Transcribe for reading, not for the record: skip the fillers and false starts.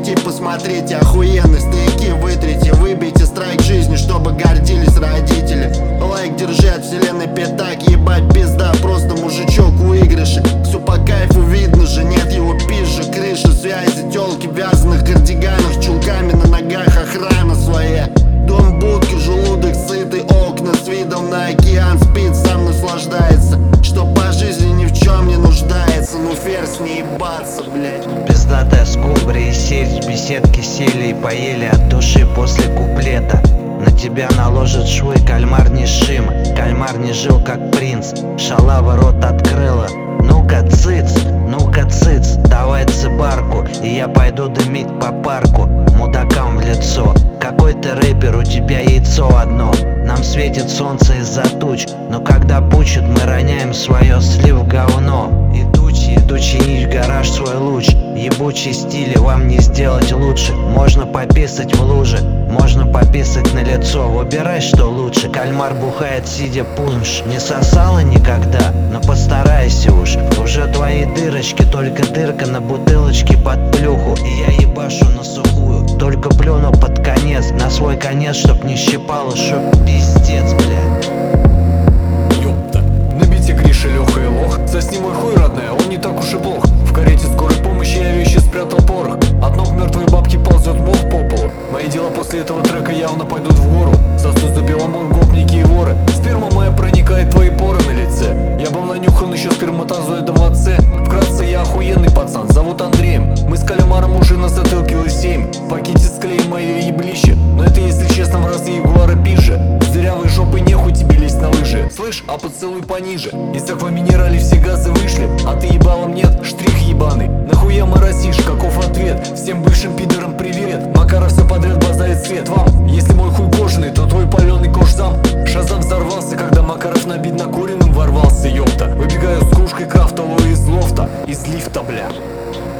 прийти посмотрите, охуенные стояки вытрите, выбейте страйк жизни, чтобы гордились родители. Лайк держи от вселенной пятак, ебать пизда, просто мужичок в выигрыше. Все по кайфу видно же, нет его пизжи, крыши, связи, телки в вязаных кардиганах, чулками на ногах, охрана своя. Дом, будки, желудок сытый, окна с видом на океан, спит, сам наслаждается, что по жизни ни в чем не нуждается. Ну ферзь не ебаться, блядь. Пиздатая скумбрия и сеть, в беседке сели и поели от души после куплета. На тебя наложат швы, кальмар не шим, кальмар не жил как принц, шалава рот открыла. Ну-ка цыц, давай цибарку, и я пойду дымить по парку мудакам в лицо. Какой ты рэпер, у тебя яйцо одно. Нам светит солнце из-за туч, но когда пучит, мы роняем свое слив говно. Иду чинить в гараж свой луч, ебучий стиль вам не сделать лучше. Можно пописать в луже, можно пописать на лицо, выбирай, что лучше. Кальмар бухает, сидя пунш, не сосала никогда, но постарайся уж. Уже твои дырочки, только дырка на бутылочке под плюху, и я ебашу на сухую, только плюну под конец, на свой конец, чтоб не щипало, чтоб пиздец, блядь. Ёпта, на бите Гриша, Леха и лох. Сосни мой хуй, родная, он не так уж и плох. В карете скорой помощи я вещи спрятал порох. От ног мертвой бабки ползет мох по полу. Мои дела после этого трека явно пойдут в гору. Засуд за беломон, гопники и воры. Сперма моя проникает в твои поры на лице. Я был нанюхан еще сперматозоида в отце. Вкратце, я охуенный пацан, зовут Андреем. Мы с кальмаром уже на затылке Л7. В пакете склеим мое еблище, но это, если честно, в разы ягуара пизже. С дырявой жопой нехуй тебе лезть на лыжи. Слышь, а поцелуй пониже. Из акваминерали все газы вышли, а ты ебалом нет, штрих ебаный. Нахуя моросишь, каков ответ? Всем бывшим пидорам привет. Макаров все подряд базарит свет вам. Если мой хуй кожаный, то твой паленый кожзам. Шазам взорвался, когда Макаров набит накуренным ворвался, ёпта. Выбегаю с кружкой крафтового из лофта, из лифта, бля.